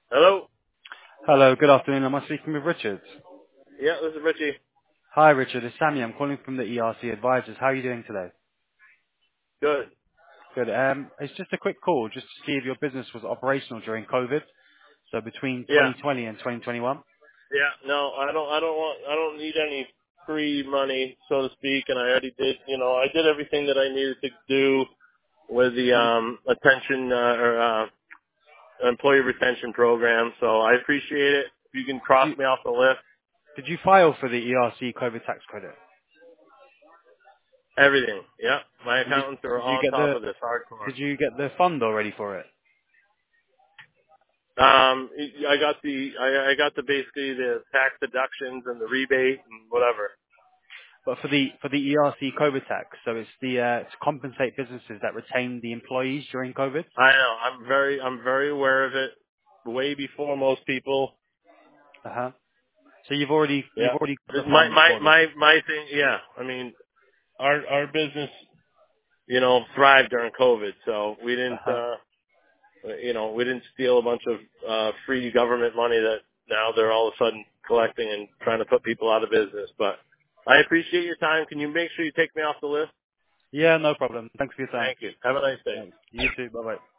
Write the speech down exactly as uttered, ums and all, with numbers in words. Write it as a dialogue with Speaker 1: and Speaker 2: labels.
Speaker 1: Hello?
Speaker 2: Hello, good afternoon. Am I speaking with Richard?
Speaker 1: Yeah, this is Richie.
Speaker 2: Hi, Richard. It's Sammy. I'm calling from the E R C Advisors. How are you doing today?
Speaker 1: Good.
Speaker 2: Good. Um, it's just a quick call just to see if your business was operational during COVID, so between
Speaker 1: Yeah.
Speaker 2: twenty twenty and twenty twenty-one.
Speaker 1: Yeah. No, I don't I don't want I don't need any free money, so to speak, and I already did you know, I did everything that I needed to do with the
Speaker 2: Did you,
Speaker 1: um attention uh, or uh employee retention program, so I appreciate it. If you can
Speaker 2: did
Speaker 1: cross
Speaker 2: you
Speaker 1: me off the list,
Speaker 2: did you file for the E R C COVID tax credit?
Speaker 1: everything. Yeah. My
Speaker 2: And did,
Speaker 1: accountants are
Speaker 2: did you
Speaker 1: on
Speaker 2: get
Speaker 1: top
Speaker 2: the
Speaker 1: of this hardcore.
Speaker 2: did you get the fund already for it?
Speaker 1: Um I got the I, I got the basically the tax deductions and the rebate and whatever.
Speaker 2: But for the for the E R C COVID tax, so it's the uh, to compensate businesses that retain the employees during COVID.
Speaker 1: I know. I'm very, I'm very aware of it. Way before most people.
Speaker 2: Uh huh. So you've already you've
Speaker 1: Yeah.
Speaker 2: already got the
Speaker 1: My,
Speaker 2: funds
Speaker 1: my,
Speaker 2: for this.
Speaker 1: my, my thing. Yeah. I mean, our, our business, you know, thrived during COVID, so we
Speaker 2: Uh
Speaker 1: didn't,
Speaker 2: huh.
Speaker 1: uh, you know, we didn't steal a bunch of uh, free government money that now they're all of a sudden collecting and trying to put people out of business. But I appreciate your time. Can you make sure you take me off the list?
Speaker 2: Yeah, no problem. Thanks for your time.
Speaker 1: Thank you. Have a nice day.
Speaker 2: Thanks. You too. Bye bye.